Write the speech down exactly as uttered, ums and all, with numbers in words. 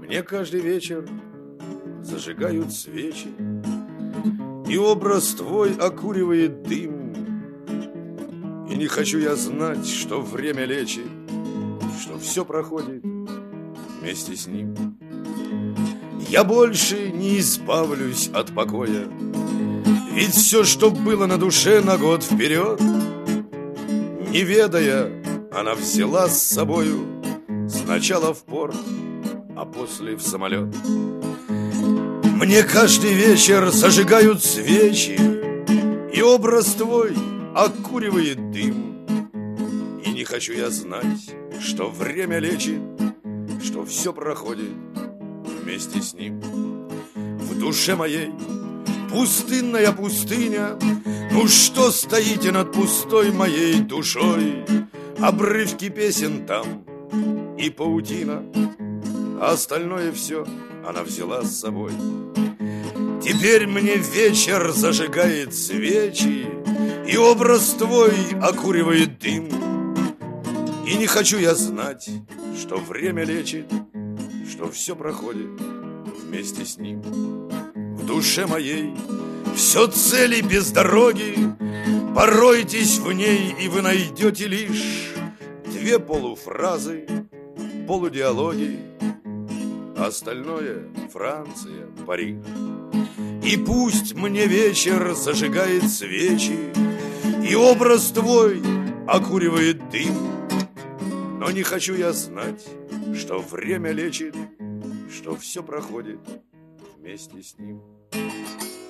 Мне каждый вечер зажигают свечи, и образ твой окуривает дым. И не хочу я знать, что время лечит, что все проходит вместе с ним. Я больше не избавлюсь от покоя, ведь все, что было на душе на год вперед, не ведая, она взяла с собою сначала в порт, а после в самолет. Мне каждый вечер зажигают свечи, и образ твой окуривает дым. И не хочу я знать, что время лечит, что все проходит вместе с ним. В душе моей пустынная пустыня. Ну что стоите над пустой моей душой? Обрывки песен там и паутина, а остальное все она взяла с собой. Теперь мне вечер зажигает свечи, и образ твой окуривает дым. И не хочу я знать, что время лечит, что все проходит вместе с ним. В душе моей все цели без дороги, поройтесь в ней, и вы найдете лишь две полуфразы, полудиалоги, а остальное Франция, Париж. И пусть мне вечер зажигает свечи, и образ твой окуривает дым, но не хочу я знать, что время лечит, что все проходит вместе с ним.